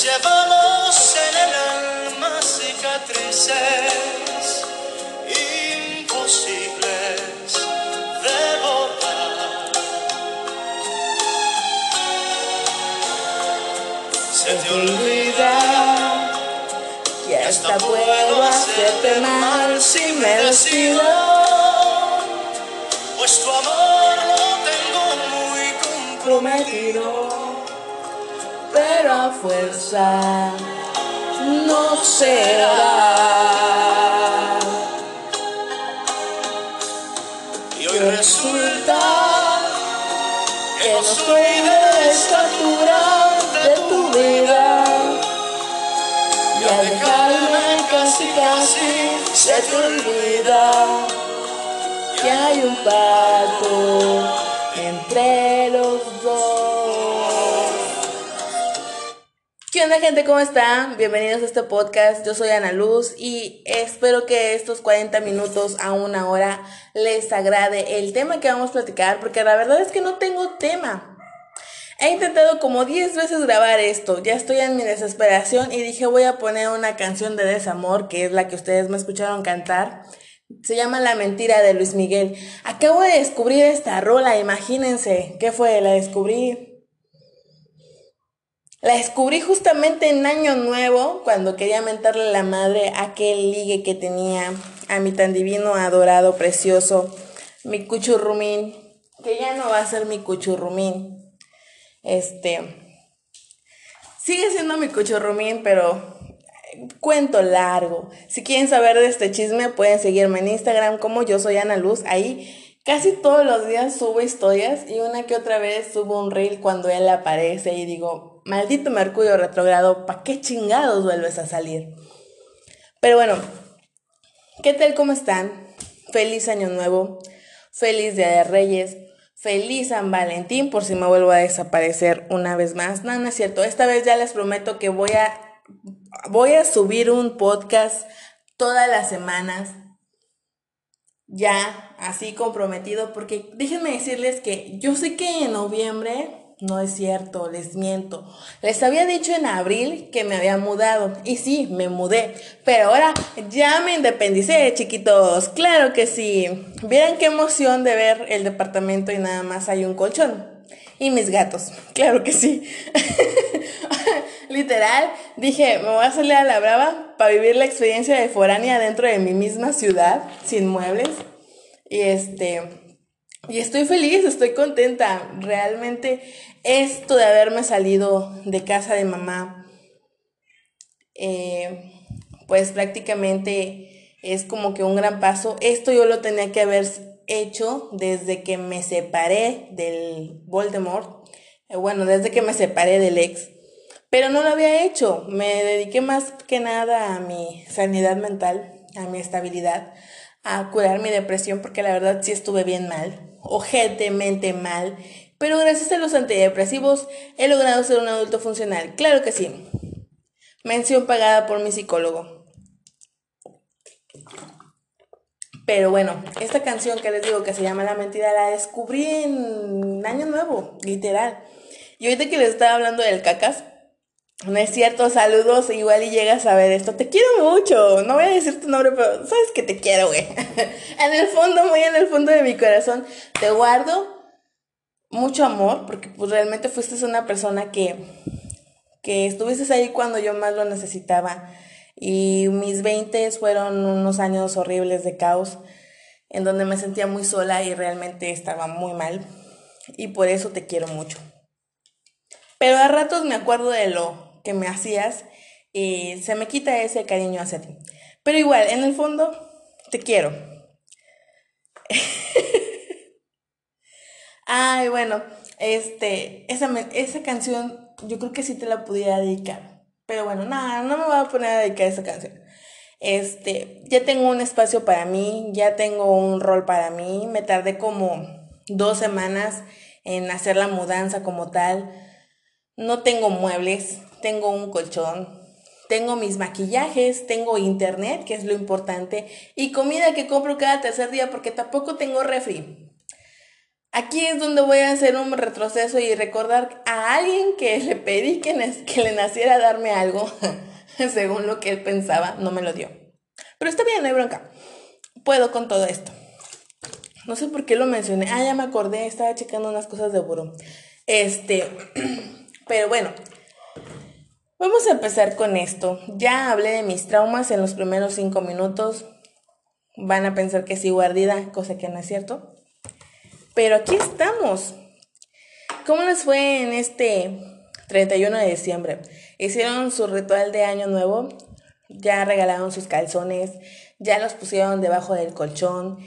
Llevamos en el alma cicatrices imposibles de borrar. Se te olvida que hasta puedo hacerte mal si me decido, pues tu amor lo tengo muy comprometido, pero a fuerza no será. Y hoy resulta que no estoy de la estatura de tu vida, y al dejarme casi se te olvida que hay un pacto entre los dos. ¿Qué onda, gente? ¿Cómo están? Bienvenidos a este podcast. Yo soy Ana Luz y espero que estos 40 minutos a una hora les agrade el tema que vamos a platicar, porque la verdad es que no tengo tema. He intentado como 10 veces grabar esto, ya estoy en mi desesperación y dije voy a poner una canción de desamor, que es la que ustedes me escucharon cantar. Se llama La Mentira de Luis Miguel. Acabo de descubrir esta rola, imagínense. ¿Qué fue? La descubrí justamente en Año Nuevo, cuando quería mentarle la madre a aquel ligue que tenía, a mi tan divino, adorado, precioso, mi cuchurrumín, que ya no va a ser mi cuchurrumín. Sigue siendo mi cuchurrumín, pero cuento largo. Si quieren saber de este chisme, pueden seguirme en Instagram como Yo Soy Ana Luz. Ahí casi todos los días subo historias y una que otra vez subo un reel cuando él aparece y digo, maldito Mercurio retrógrado, ¿pa' qué chingados vuelves a salir? Pero bueno, ¿qué tal? ¿Cómo están? Feliz Año Nuevo, feliz Día de Reyes, feliz San Valentín, por si me vuelvo a desaparecer una vez más. No, no es cierto, esta vez ya les prometo que voy a subir un podcast todas las semanas, ya así comprometido, porque déjenme decirles que yo sé que en noviembre, no es cierto, les miento, les había dicho en abril que me había mudado, y sí, me mudé, pero ahora ya me independicé, chiquitos, claro que sí. Vieran qué emoción de ver el departamento y nada más hay un colchón y mis gatos, claro que sí. Literal, dije, me voy a salir a la brava para vivir la experiencia de foránea dentro de mi misma ciudad, sin muebles. Y estoy feliz, estoy contenta. Realmente esto de haberme salido de casa de mamá, pues prácticamente es como que un gran paso. Esto yo lo tenía que haber hecho desde que me separé del Voldemort. Bueno, desde que me separé del ex. Pero no lo había hecho, me dediqué más que nada a mi sanidad mental, a mi estabilidad, a curar mi depresión, porque la verdad sí estuve bien mal, ojetemente mal, pero gracias a los antidepresivos he logrado ser un adulto funcional, claro que sí. Mención pagada por mi psicólogo. Pero bueno, esta canción que les digo que se llama La Mentira la descubrí en Año Nuevo, literal. Y ahorita que les estaba hablando del cacas, no es cierto, saludos, igual y llegas a ver esto. Te quiero mucho, no voy a decir tu nombre, pero sabes que te quiero, güey. En el fondo, muy en el fondo de mi corazón, te guardo mucho amor, porque pues realmente fuiste una persona que estuviste ahí cuando yo más lo necesitaba. Y mis 20 fueron unos años horribles de caos, en donde me sentía muy sola y realmente estaba muy mal. Y por eso te quiero mucho. Pero a ratos me acuerdo de lo que me hacías y se me quita ese cariño hacia ti. Pero igual, en el fondo, te quiero. Ay, bueno, esa canción yo creo que sí te la pudiera dedicar. Pero bueno, no me voy a poner a dedicar esa canción. Ya tengo un espacio para mí, ya tengo un rol para mí. Me tardé como 2 semanas en hacer la mudanza como tal. No tengo muebles, tengo un colchón, tengo mis maquillajes, tengo internet, que es lo importante, y comida que compro cada tercer día porque tampoco tengo refri. Aquí es donde voy a hacer un retroceso y recordar a alguien que le pedí que le naciera a darme algo, según lo que él pensaba, no me lo dio. Pero está bien, no hay bronca. Puedo con todo esto. No sé por qué lo mencioné. Ya me acordé, estaba checando unas cosas de buró. Pero bueno, vamos a empezar con esto. Ya hablé de mis traumas en los primeros 5 minutos. Van a pensar que sigo ardida, cosa que no es cierto. Pero aquí estamos. ¿Cómo les fue en este 31 de diciembre? ¿Hicieron su ritual de año nuevo? ¿Ya regalaron sus calzones? ¿Ya los pusieron debajo del colchón?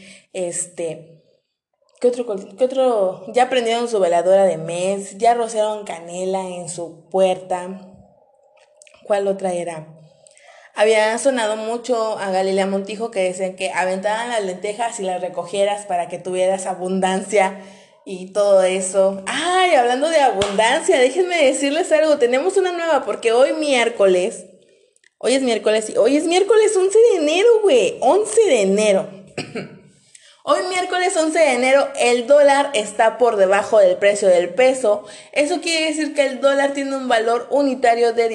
¿Qué otro? ¿Ya prendieron su veladora de mes? ¿Ya rociaron canela en su puerta? ¿Cuál otra era? Había sonado mucho a Galilea Montijo que decían que aventaban las lentejas y las recogieras para que tuvieras abundancia y todo eso. Ay, hablando de abundancia, déjenme decirles algo. Tenemos una nueva porque hoy es miércoles y hoy es miércoles 11 de enero, güey. 11 de enero. Hoy miércoles 11 de enero el dólar está por debajo del precio del peso. Eso quiere decir que el dólar tiene un valor unitario de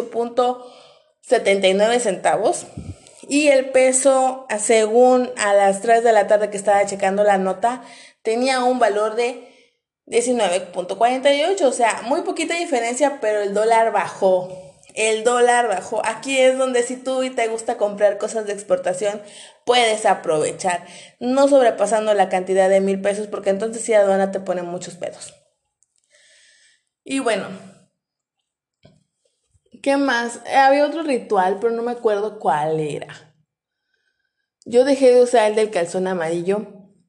18.79 centavos. Y el peso, según a las 3 de la tarde que estaba checando la nota, tenía un valor de 19.48. O sea, muy poquita diferencia, pero el dólar bajó. El dólar bajó. Aquí es donde si tú te gusta comprar cosas de exportación, puedes aprovechar. No sobrepasando la cantidad de 1,000 pesos, porque entonces sí aduana te pone muchos pedos. Y bueno, ¿qué más? Había otro ritual, pero no me acuerdo cuál era. Yo dejé de usar el del calzón amarillo.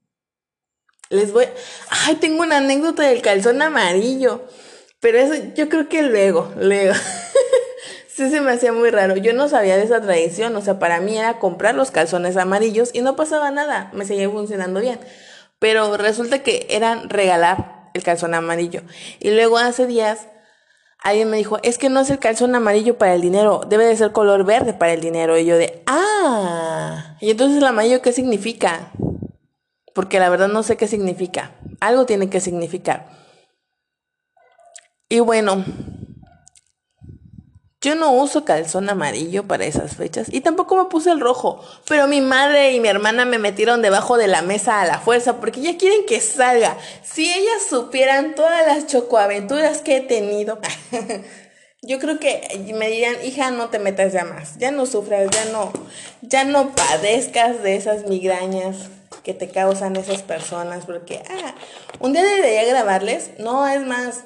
Tengo una anécdota del calzón amarillo. Pero eso yo creo que luego. Sí, se me hacía muy raro. Yo no sabía de esa tradición. O sea, para mí era comprar los calzones amarillos y no pasaba nada. Me seguía funcionando bien. Pero resulta que eran regalar el calzón amarillo. Y luego hace días alguien me dijo, es que no es el calzón amarillo para el dinero, debe de ser color verde para el dinero. Y yo ¿y entonces el amarillo qué significa? Porque la verdad no sé qué significa. Algo tiene que significar. Y bueno, yo no uso calzón amarillo para esas fechas y tampoco me puse el rojo, pero mi madre y mi hermana me metieron debajo de la mesa a la fuerza porque ya quieren que salga. Si ellas supieran todas las chocoaventuras que he tenido, yo creo que me dirían, hija, no te metas ya más, ya no sufras, ya no padezcas de esas migrañas que te causan esas personas, porque un día debería grabarles, no, es más,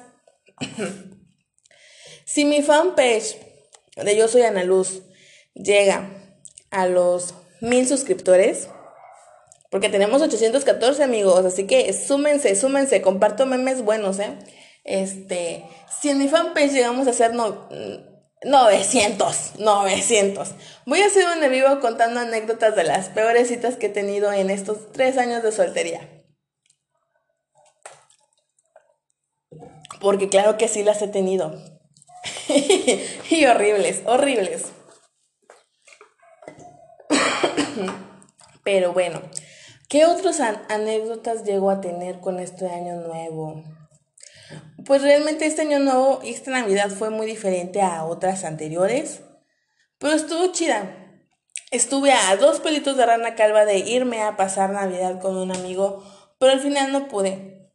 si mi fanpage de Yo Soy Ana Luz llega a los 1,000 suscriptores, porque tenemos 814 amigos, así que súmense, comparto memes buenos, si en mi fanpage llegamos a hacer 900, voy a hacer un en vivo contando anécdotas de las peores citas que he tenido en estos 3 años de soltería. Porque claro que sí las he tenido. Y horribles. Pero bueno, ¿qué otras anécdotas llego a tener con este año nuevo? Pues realmente este año nuevo y esta Navidad fue muy diferente a otras anteriores, pero estuvo chida. Estuve a 2 pelitos de rana calva de irme a pasar Navidad con un amigo, pero al final no pude.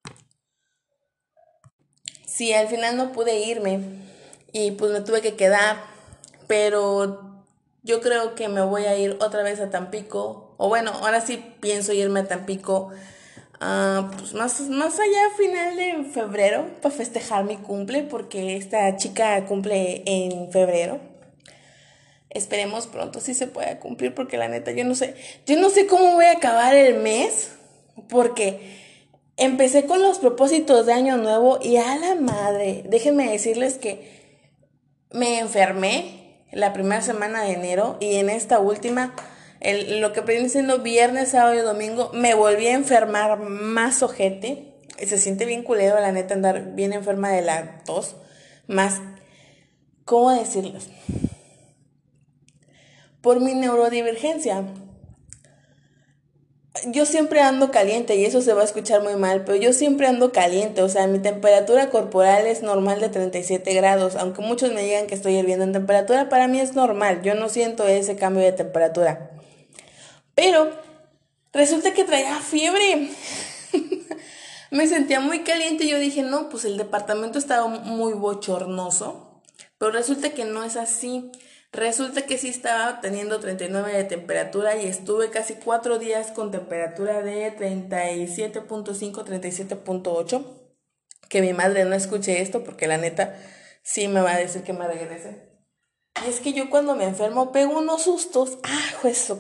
Sí, al final no pude irme y pues me tuve que quedar, pero yo creo que me voy a ir otra vez a Tampico, o bueno, ahora sí pienso irme a Tampico, pues más allá a final de febrero para festejar mi cumple, porque esta chica cumple en febrero. Esperemos pronto sí se pueda cumplir, porque la neta yo no sé cómo voy a acabar el mes, porque empecé con los propósitos de año nuevo y a la madre, déjenme decirles que me enfermé la primera semana de enero y en esta última, lo que viene siendo viernes, sábado y domingo, me volví a enfermar más ojete. Se siente bien culero, la neta, andar bien enferma de la tos. Más, ¿cómo decirles? Por mi neurodivergencia. yo siempre ando caliente y eso se va a escuchar muy mal, pero yo siempre ando caliente, o sea, mi temperatura corporal es normal de 37 grados, aunque muchos me digan que estoy hirviendo en temperatura, para mí es normal, yo no siento ese cambio de temperatura. Pero resulta que traía fiebre. Me sentía muy caliente y yo dije, no, pues el departamento estaba muy bochornoso. Pero resulta que no es así. Resulta que sí estaba teniendo 39 de temperatura y estuve casi 4 días con temperatura de 37.5, 37.8. Que mi madre no escuche esto porque la neta sí me va a decir que me regrese. Y es que yo cuando me enfermo pego unos sustos. Ah, eso,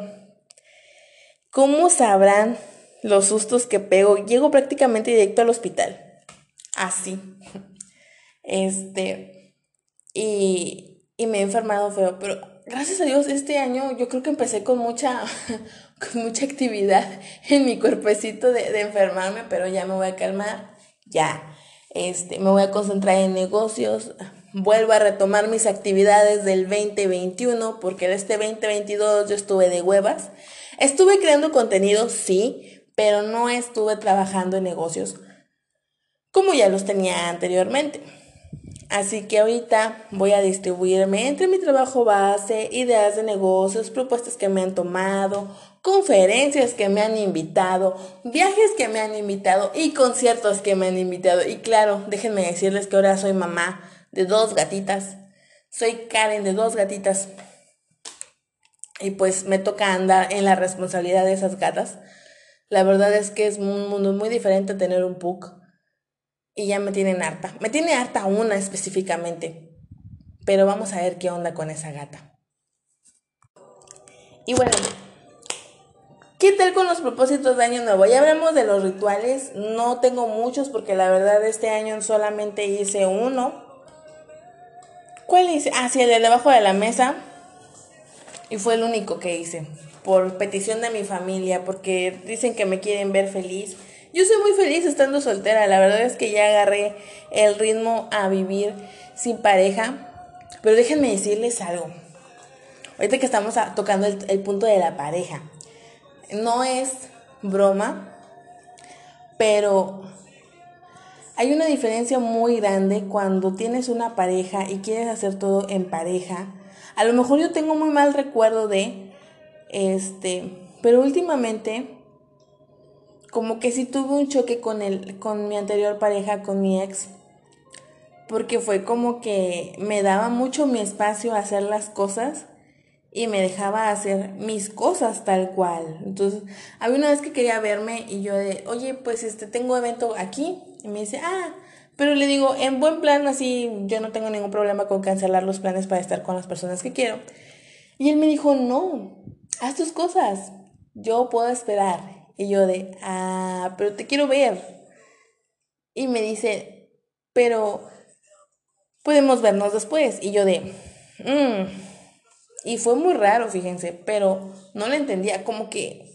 ¿cómo sabrán los sustos que pego? Llego prácticamente directo al hospital. Así. Este. Y me he enfermado feo. Pero gracias a Dios, este año yo creo que empecé con mucha, con mucha actividad en mi cuerpecito de enfermarme. Pero ya me voy a calmar. Ya. Me voy a concentrar en negocios. Vuelvo a retomar mis actividades del 2021. Porque de este 2022 yo estuve de huevas. Estuve creando contenido, sí, pero no estuve trabajando en negocios como ya los tenía anteriormente. Así que ahorita voy a distribuirme entre mi trabajo base, ideas de negocios, propuestas que me han tomado, conferencias que me han invitado, viajes que me han invitado y conciertos que me han invitado. Y claro, déjenme decirles que ahora soy mamá de 2 gatitas. Soy Karen de 2 gatitas. Y pues me toca andar en la responsabilidad de esas gatas. La verdad es que es un mundo muy diferente tener un pug. Y ya me tienen harta. Me tiene harta una específicamente. Pero vamos a ver qué onda con esa gata. Y bueno, ¿qué tal con los propósitos de año nuevo? Ya hablamos de los rituales. No tengo muchos porque la verdad este año solamente hice uno. ¿Cuál hice? Ah, sí, el de debajo de la mesa. Y fue el único que hice. Por petición de mi familia. Porque dicen que me quieren ver feliz. Yo soy muy feliz estando soltera. La verdad es que ya agarré el ritmo a vivir sin pareja. Pero déjenme decirles algo. Ahorita que estamos tocando el punto de la pareja. No es broma. Pero hay una diferencia muy grande cuando tienes una pareja y quieres hacer todo en pareja. A lo mejor yo tengo muy mal recuerdo pero últimamente como que sí tuve un choque con mi anterior pareja, con mi ex, porque fue como que me daba mucho mi espacio a hacer las cosas y me dejaba hacer mis cosas tal cual. Entonces, había una vez que quería verme y yo oye, pues tengo evento aquí. Y me dice, pero le digo, en buen plan, así yo no tengo ningún problema con cancelar los planes para estar con las personas que quiero. Y él me dijo, no, haz tus cosas, yo puedo esperar. Y yo pero te quiero ver. Y me dice, pero podemos vernos después. Y yo y fue muy raro, fíjense, pero no lo entendía, como que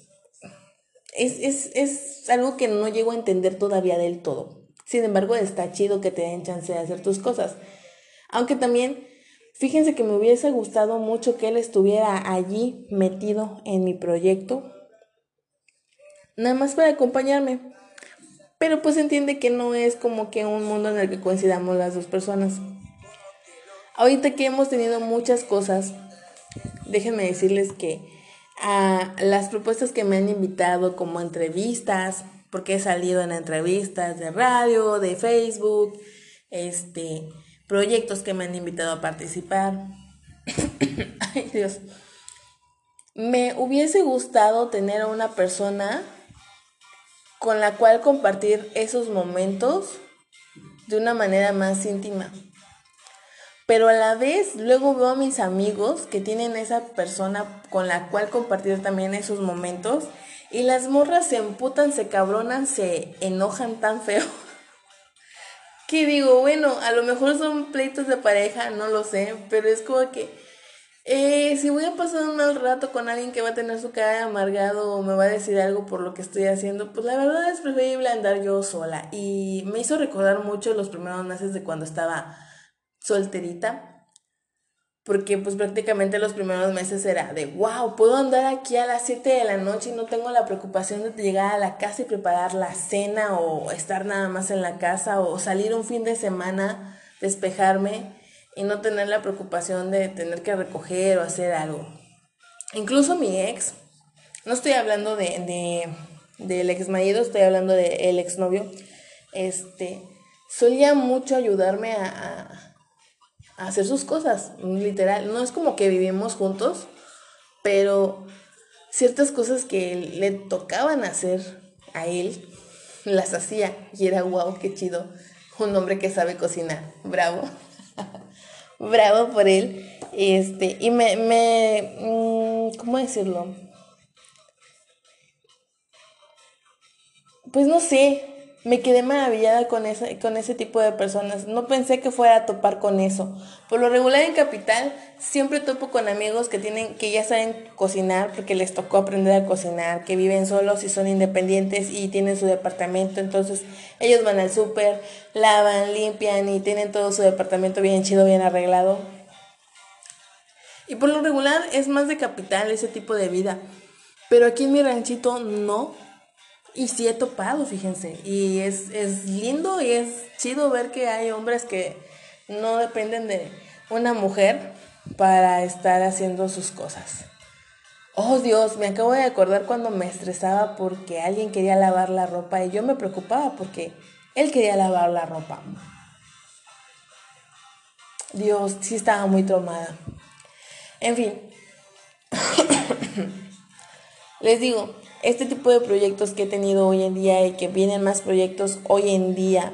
es algo que no llego a entender todavía del todo. Sin embargo, está chido que te den chance de hacer tus cosas. Aunque también, fíjense que me hubiese gustado mucho que él estuviera allí metido en mi proyecto, nada más para acompañarme. Pero pues entiende que no es como que un mundo en el que coincidamos las dos personas. Ahorita que hemos tenido muchas cosas, déjenme decirles que a las propuestas que me han invitado como entrevistas, porque he salido en entrevistas de radio, de Facebook, proyectos que me han invitado a participar. Ay, Dios. Me hubiese gustado tener a una persona con la cual compartir esos momentos de una manera más íntima. Pero a la vez luego veo a mis amigos que tienen esa persona con la cual compartir también esos momentos y las morras se emputan, se cabronan, se enojan tan feo que digo, bueno, a lo mejor son pleitos de pareja, no lo sé, pero es como que si voy a pasar un mal rato con alguien que va a tener su cara de amargado o me va a decir algo por lo que estoy haciendo, pues la verdad es preferible andar yo sola. Y me hizo recordar mucho los primeros meses de cuando estaba solterita. porque pues prácticamente los primeros meses era de wow, puedo andar aquí a las 7 de la noche y no tengo la preocupación de llegar a la casa y preparar la cena o estar nada más en la casa o salir un fin de semana, despejarme y no tener la preocupación de tener que recoger o hacer algo. Incluso mi ex, no estoy hablando del ex marido, estoy hablando del exnovio, solía mucho ayudarme a hacer sus cosas, literal. No es como que vivimos juntos, pero ciertas cosas que le tocaban hacer a él, las hacía. Y era wow, qué chido. Un hombre que sabe cocinar. Bravo. Bravo por él. Y ¿cómo decirlo? Pues no sé, me quedé maravillada con ese tipo de personas. No pensé que fuera a topar con eso. Por lo regular en Capital siempre topo con amigos que ya saben cocinar porque les tocó aprender a cocinar, que viven solos y son independientes y tienen su departamento. Entonces ellos van al súper, lavan, limpian y tienen todo su departamento bien chido, bien arreglado. Y por lo regular es más de Capital ese tipo de vida. Pero aquí en mi ranchito no. Y sí he topado, fíjense, y es lindo y es chido ver que hay hombres que no dependen de una mujer para estar haciendo sus cosas. Oh Dios, me acabo de acordar cuando me estresaba porque alguien quería lavar la ropa y yo me preocupaba porque él quería lavar la ropa. Dios, sí estaba muy traumada. En fin, les digo, este tipo de proyectos que he tenido hoy en día y que vienen más proyectos hoy en día,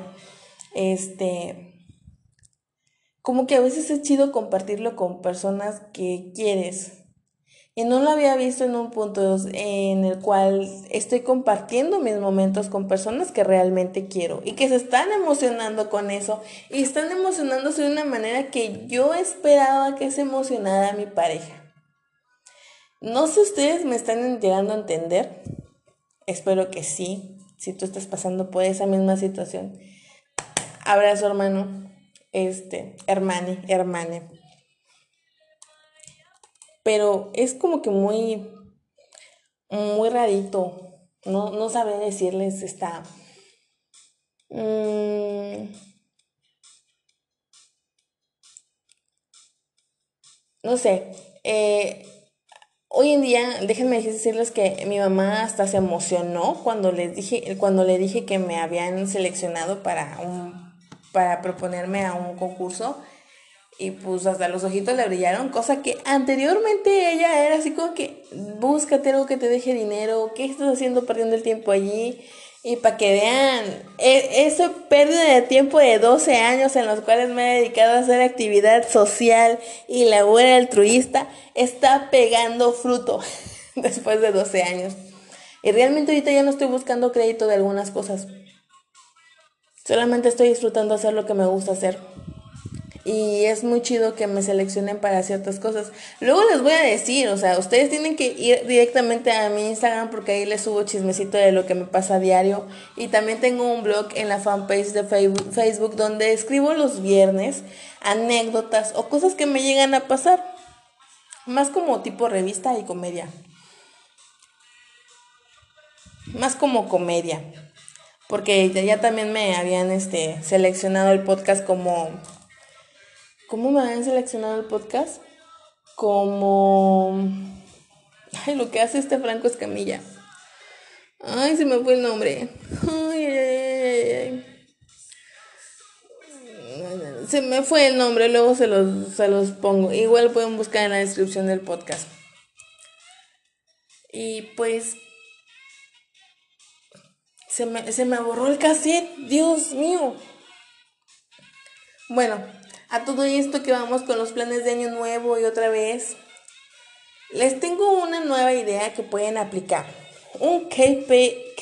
como que a veces es chido compartirlo con personas que quieres. Y no lo había visto en un punto en el cual estoy compartiendo mis momentos con personas que realmente quiero y que se están emocionando con eso y están emocionándose de una manera que yo esperaba que se emocionara mi pareja. No sé si ustedes me están llegando a entender. Espero que sí. Si tú estás pasando por esa misma situación. Abrazo, hermano. Hermane. Pero es como que muy rarito. No sabré decirles no sé. Hoy en día, déjenme decirles que mi mamá hasta se emocionó cuando le dije que me habían seleccionado para proponerme a un concurso. Y pues hasta los ojitos le brillaron, cosa que anteriormente ella era así como que búscate algo que te deje dinero, ¿qué estás haciendo perdiendo el tiempo allí? Y para que vean, esa pérdida de tiempo de 12 años en los cuales me he dedicado a hacer actividad social y labor altruista, está pegando fruto después de 12 años. Y realmente ahorita ya no estoy buscando crédito de algunas cosas. Solamente estoy disfrutando hacer lo que me gusta hacer. Y es muy chido que me seleccionen para ciertas cosas. Luego les voy a decir, o sea, ustedes tienen que ir directamente a mi Instagram porque ahí les subo chismecito de lo que me pasa a diario. Y también tengo un blog en la fanpage de Facebook donde escribo los viernes anécdotas o cosas que me llegan a pasar. Más como tipo revista y comedia. Más como comedia. Porque ya también me habían seleccionado el podcast como... ¿Cómo me habían seleccionado el podcast? Como... Ay, lo que hace Franco Escamilla. Ay, se me fue el nombre. Ay. Se me fue el nombre, luego se los pongo. Igual pueden buscar en la descripción del podcast. Y pues... Se me borró el cassette. Dios mío. Bueno, a todo esto que vamos con los planes de año nuevo y otra vez... Les tengo una nueva idea que pueden aplicar. Un KPI,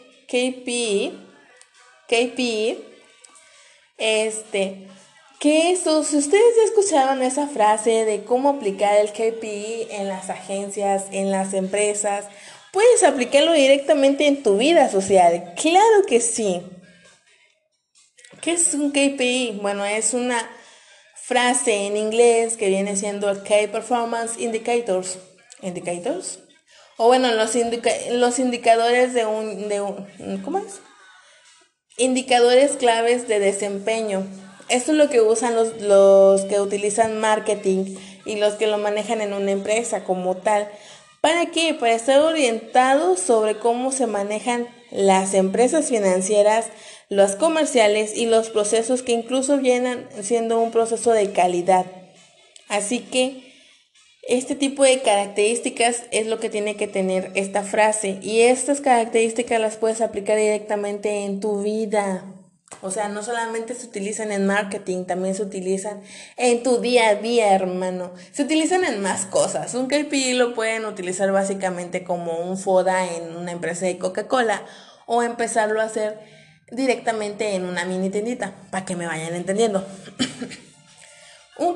que eso, si ustedes ya escucharon esa frase de cómo aplicar el KPI en las agencias, en las empresas, puedes aplicarlo directamente en tu vida social. Claro que sí. ¿Qué es un KPI? Bueno, es una frase en inglés que viene siendo Key Performance Indicators. ¿Indicators? O bueno, los indicadores ¿cómo es? Indicadores claves de desempeño. Esto es lo que usan los que utilizan marketing y los que lo manejan en una empresa como tal. ¿Para qué? Para estar orientados sobre cómo se manejan las empresas financieras, los comerciales y los procesos que incluso vienen siendo un proceso de calidad. Así que este tipo de características es lo que tiene que tener esta frase, y estas características las puedes aplicar directamente en tu vida. O sea, no solamente se utilizan en marketing, también se utilizan en tu día a día, hermano. Se utilizan en más cosas. Un KPI lo pueden utilizar básicamente como un FODA en una empresa de Coca-Cola, o empezarlo a hacer directamente en una mini tiendita, para que me vayan entendiendo. Un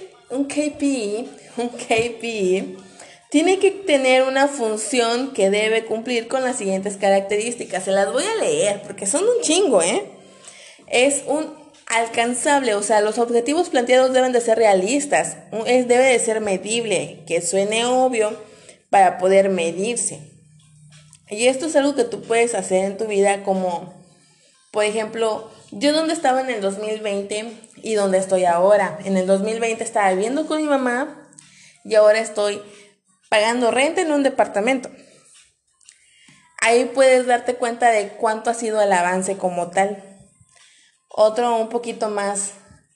KPI tiene que tener una función que debe cumplir con las siguientes características. Se las voy a leer porque son un chingo, Es un alcanzable, o sea, los objetivos planteados deben de ser realistas, debe de ser medible, que suene obvio para poder medirse. Y esto es algo que tú puedes hacer en tu vida, como, por ejemplo, yo donde estaba en el 2020 y donde estoy ahora. En el 2020 estaba viviendo con mi mamá y ahora estoy pagando renta en un departamento. Ahí puedes darte cuenta de cuánto ha sido el avance como tal. Otro un poquito más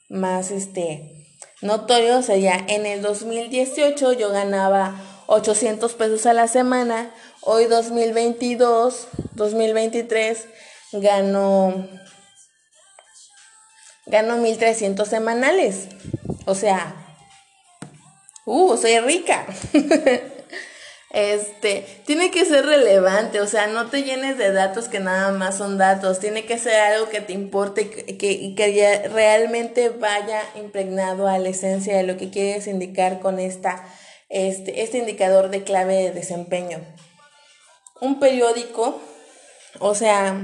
notorio sería: en el 2018 yo ganaba 800 pesos a la semana. Hoy 2023 gano 1,300 semanales. O sea, soy rica. Tiene que ser relevante, o sea, no te llenes de datos que nada más son datos. Tiene que ser algo que te importe y que realmente vaya impregnado a la esencia de lo que quieres indicar con este indicador de clave de desempeño. Un periódico, o sea,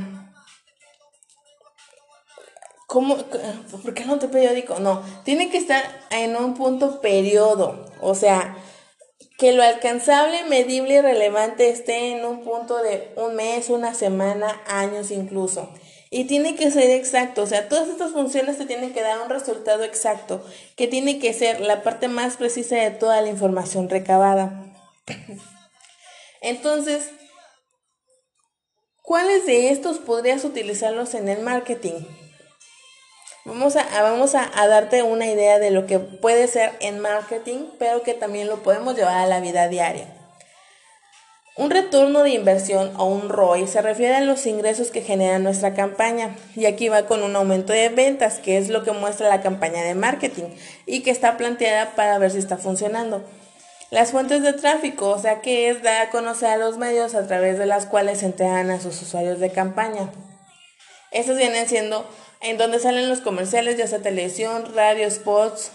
¿por qué no te periódico? No, tiene que estar en un punto periodo, o sea, que lo alcanzable, medible y relevante esté en un punto de un mes, una semana, años incluso. Y tiene que ser exacto, o sea, todas estas funciones te tienen que dar un resultado exacto, que tiene que ser la parte más precisa de toda la información recabada. Entonces, ¿cuáles de estos podrías utilizarlos en el marketing? Vamos a darte una idea de lo que puede ser en marketing, pero que también lo podemos llevar a la vida diaria. Un retorno de inversión o un ROI se refiere a los ingresos que genera nuestra campaña, y aquí va con un aumento de ventas, que es lo que muestra la campaña de marketing y que está planteada para ver si está funcionando. Las fuentes de tráfico, o sea, que es dar a conocer a los medios a través de las cuales se entregan a sus usuarios de campaña. Estos vienen siendo en donde salen los comerciales, ya sea televisión, radio, spots,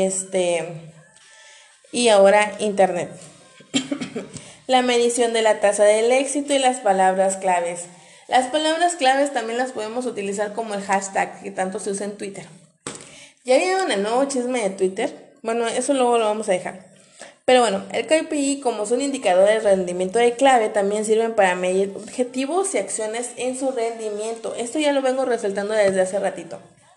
y ahora internet. La medición de la tasa del éxito y las palabras claves. Las palabras claves también las podemos utilizar como el hashtag que tanto se usa en Twitter. ¿Ya vieron el nuevo chisme de Twitter? Bueno, eso luego lo vamos a dejar. Pero bueno, el KPI, como son indicadores de rendimiento de clave, también sirven para medir objetivos y acciones en su rendimiento. Esto ya lo vengo resaltando desde hace ratito.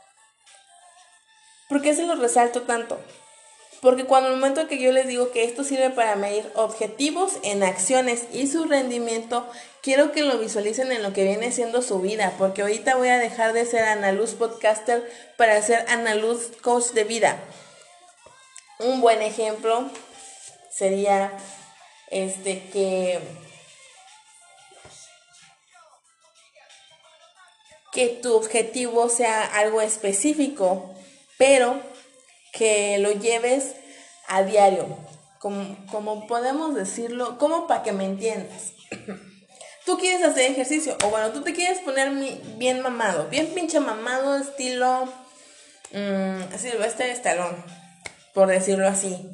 ¿Por qué se lo resalto tanto? Porque cuando el momento que yo les digo que esto sirve para medir objetivos en acciones y su rendimiento, quiero que lo visualicen en lo que viene siendo su vida, porque ahorita voy a dejar de ser Ana Luz podcaster para ser Ana Luz coach de vida. Un buen ejemplo sería que tu objetivo sea algo específico, pero que lo lleves a diario, como podemos decirlo, como para que me entiendas. Tú quieres hacer ejercicio, o bueno, tú te quieres poner bien mamado, bien pinche mamado, estilo Sylvester Stallone, por decirlo así.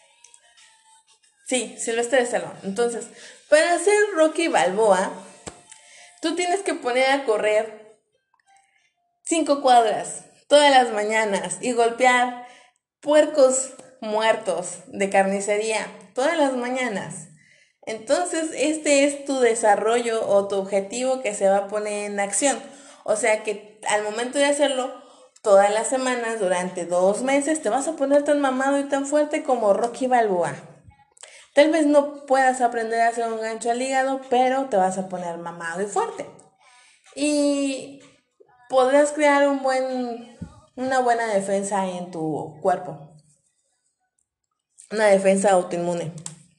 Sí, Sylvester Stallone. Entonces, para hacer Rocky Balboa, tú tienes que poner a correr 5 cuadras todas las mañanas y golpear puercos muertos de carnicería todas las mañanas. Entonces, este es tu desarrollo o tu objetivo que se va a poner en acción. O sea que al momento de hacerlo, todas las semanas, durante 2 meses, te vas a poner tan mamado y tan fuerte como Rocky Balboa. Tal vez no puedas aprender a hacer un gancho al hígado, pero te vas a poner mamado y fuerte. Y podrás crear una buena defensa en tu cuerpo. Una defensa autoinmune.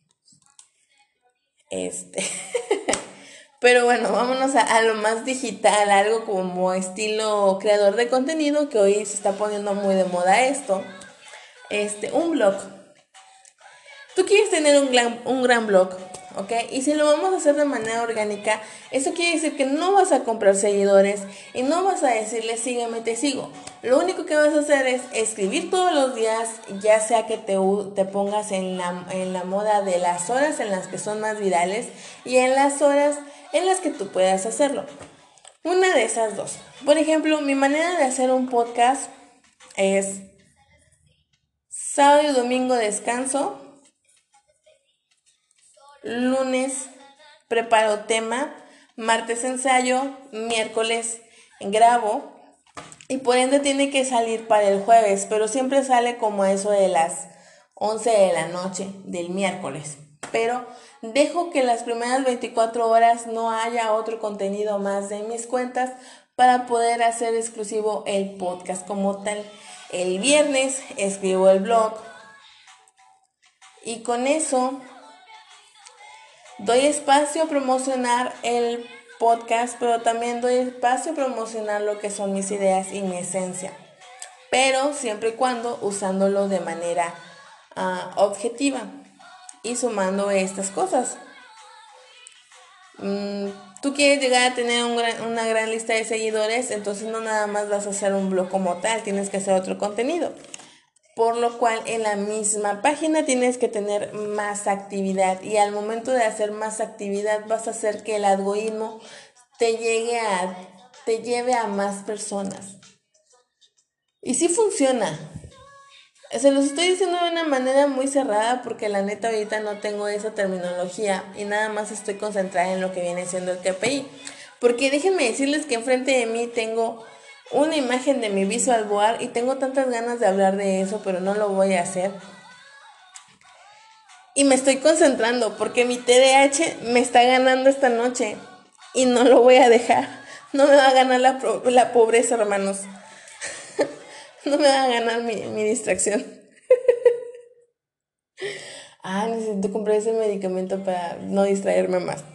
Pero bueno, vámonos a lo más digital, algo como estilo creador de contenido, que hoy se está poniendo muy de moda esto. Un blog. Tú quieres tener un gran blog, ¿ok? Y si lo vamos a hacer de manera orgánica, eso quiere decir que no vas a comprar seguidores y no vas a decirle sígueme, te sigo. Lo único que vas a hacer es escribir todos los días, ya sea que te pongas en la moda de las horas en las que son más virales y en las horas en las que tú puedas hacerlo. Una de esas dos. Por ejemplo, mi manera de hacer un podcast es sábado y domingo descanso. Lunes preparo tema, martes ensayo, miércoles grabo y por ende tiene que salir para el jueves, pero siempre sale como eso de las 11 de la noche del miércoles. Pero dejo que las primeras 24 horas no haya otro contenido más de mis cuentas para poder hacer exclusivo el podcast como tal. El viernes escribo el blog y con eso doy espacio a promocionar el podcast, pero también doy espacio a promocionar lo que son mis ideas y mi esencia. Pero siempre y cuando usándolo de manera objetiva y sumando estas cosas. Tú quieres llegar a tener una gran lista de seguidores, entonces no nada más vas a hacer un blog como tal, tienes que hacer otro contenido. Por lo cual en la misma página tienes que tener más actividad y al momento de hacer más actividad vas a hacer que el algoritmo te lleve a más personas. Y sí funciona. Se los estoy diciendo de una manera muy cerrada porque la neta ahorita no tengo esa terminología y nada más estoy concentrada en lo que viene siendo el KPI. Porque déjenme decirles que enfrente de mí tengo una imagen de mi visual board y tengo tantas ganas de hablar de eso, pero no lo voy a hacer. Y me estoy concentrando porque mi TDAH me está ganando esta noche y no lo voy a dejar. No me va a ganar la pobreza, hermanos. No me va a ganar mi distracción. Necesito comprar ese medicamento para no distraerme más.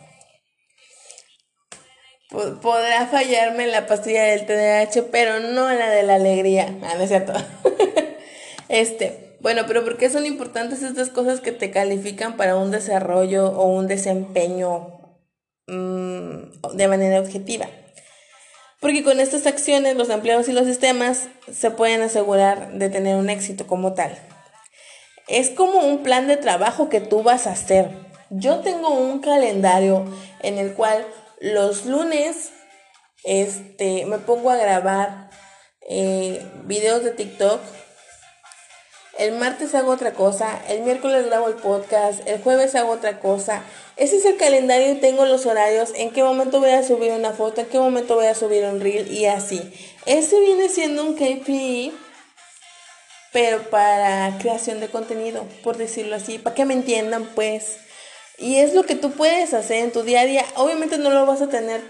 Podrá fallarme la pastilla del TDAH, pero no la de la alegría. No es cierto. Bueno, pero ¿por qué son importantes estas cosas que te califican para un desarrollo o un desempeño de manera objetiva? Porque con estas acciones los empleados y los sistemas se pueden asegurar de tener un éxito como tal. Es como un plan de trabajo que tú vas a hacer. Yo tengo un calendario en el cual los lunes me pongo a grabar videos de TikTok. El martes hago otra cosa, el miércoles grabo el podcast, el jueves hago otra cosa. Ese es el calendario y tengo los horarios, en qué momento voy a subir una foto, en qué momento voy a subir un reel y así. Ese viene siendo un KPI, pero para creación de contenido, por decirlo así, para que me entiendan pues. Y es lo que tú puedes hacer en tu día a día. Obviamente no lo vas a tener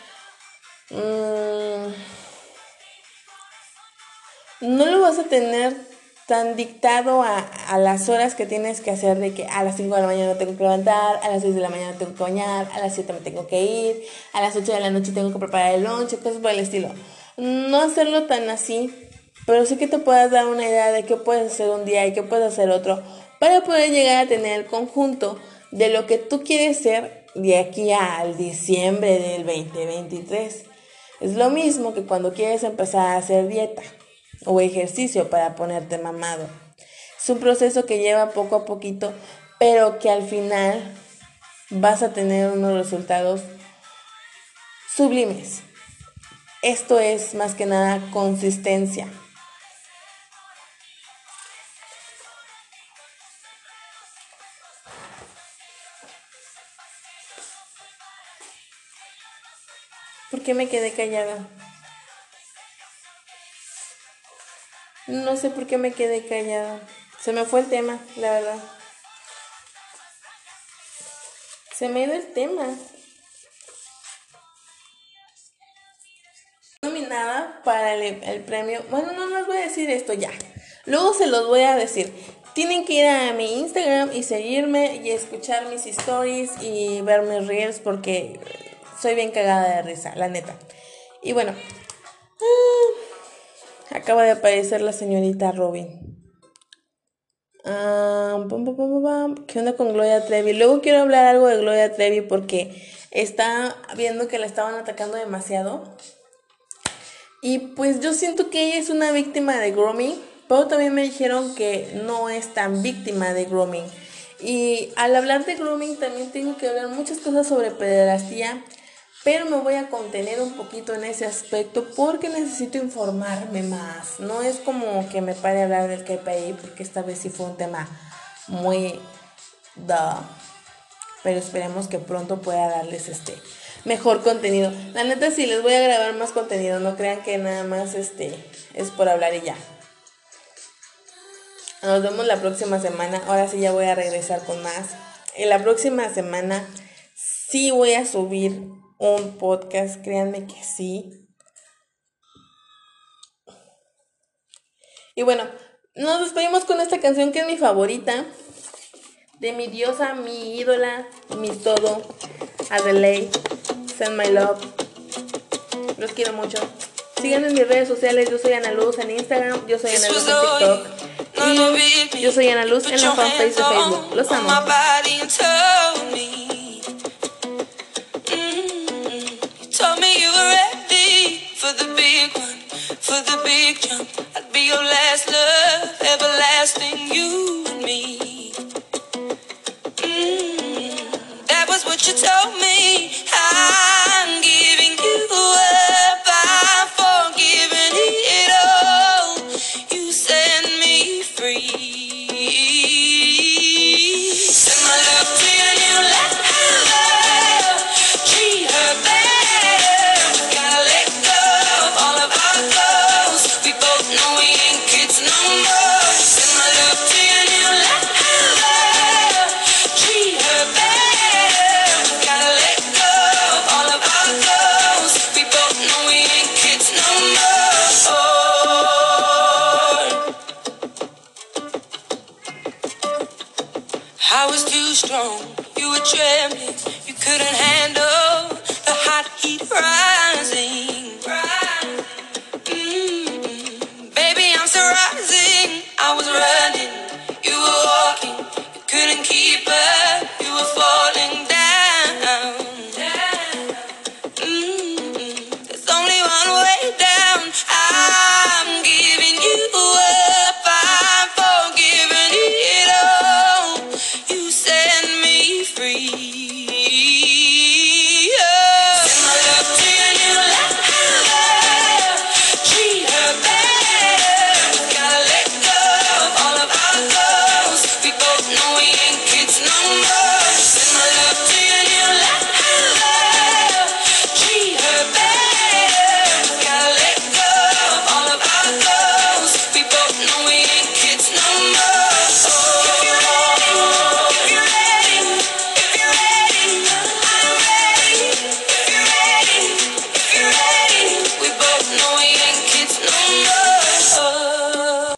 no lo vas a tener tan dictado a las horas que tienes que hacer, de que a las 5 de la mañana tengo que levantar, a las 6 de la mañana tengo que bañar, a las 7 me tengo que ir, a las 8 de la noche tengo que preparar el lunch, cosas por el estilo. No hacerlo tan así, pero sí que te puedas dar una idea de qué puedes hacer un día y qué puedes hacer otro, para poder llegar a tener el conjunto de lo que tú quieres ser de aquí al diciembre del 2023. Es lo mismo que cuando quieres empezar a hacer dieta o ejercicio para ponerte mamado. Es un proceso que lleva poco a poquito, pero que al final vas a tener unos resultados sublimes. Esto es más que nada consistencia. ¿Por qué me quedé callada? No sé por qué me quedé callada. Se me fue el tema, la verdad. Se me ha ido el tema. Nominada para el premio. Bueno, no les voy a decir esto ya. Luego se los voy a decir. Tienen que ir a mi Instagram y seguirme y escuchar mis stories y ver mis reels porque soy bien cagada de risa, la neta. Y bueno, acaba de aparecer la señorita Robin. ¿Qué onda con Gloria Trevi? Luego quiero hablar algo de Gloria Trevi porque está viendo que la estaban atacando demasiado. Y pues yo siento que ella es una víctima de grooming, pero también me dijeron que no es tan víctima de grooming. Y al hablar de grooming también tengo que hablar muchas cosas sobre pederastía, pero me voy a contener un poquito en ese aspecto porque necesito informarme más. No es como que me pare a hablar del KPI porque esta vez sí fue un tema muy pero esperemos que pronto pueda darles mejor contenido. La neta sí les voy a grabar más contenido, no crean que nada más es por hablar y ya. Nos vemos la próxima semana. Ahora sí ya voy a regresar con más. En la próxima semana sí voy a subir un podcast, créanme que sí. Y bueno, nos despedimos con esta canción que es mi favorita, de mi diosa, mi ídola, mi todo, Adele, Send My Love. Los quiero mucho. Síganme en mis redes sociales. Yo soy Ana Luz en Instagram. Yo soy Ana Luz en TikTok. Y yo soy Ana Luz en la fanpage de Facebook. Los amo. What you told me, I'm giving you up, I'm forgiving it all. You set me free. Send my love to your new lover. Treat her better. Gotta let go of all of our goals. We both know we ain't kids no more. Send my love to your new lover. Treat her better. I was too strong, you were trembling, you couldn't handle